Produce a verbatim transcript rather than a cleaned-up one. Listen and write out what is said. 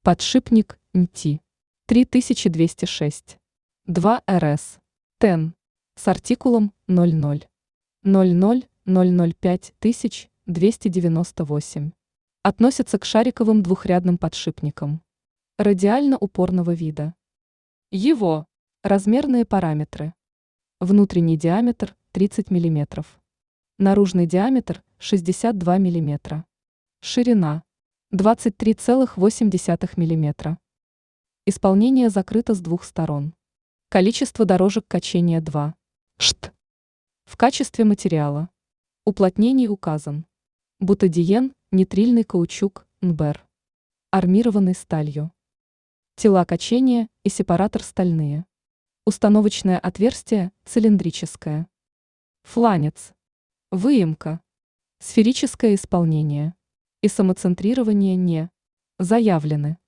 Подшипник эн ти три тысячи двести шесть. два эр эс. тен. С артикулом ноль ноль ноль ноль ноль ноль пять двести девяносто восемь. Относится к шариковым двухрядным подшипникам. Радиально-упорного вида. Его размерные параметры. Внутренний диаметр тридцать миллиметров. Наружный диаметр шестьдесят два миллиметра. Ширина двадцать три целых восемь десятых миллиметра. Исполнение закрыто с двух сторон. Количество дорожек качения два. Шт. В качестве материала. Уплотнений указан. Бутадиен, нитрильный каучук, эн бэ эр. Армированный сталью. Тела качения и сепаратор стальные. Установочное отверстие цилиндрическое. Фланец. Выемка. Сферическое исполнение. И самоцентрирование не заявлены.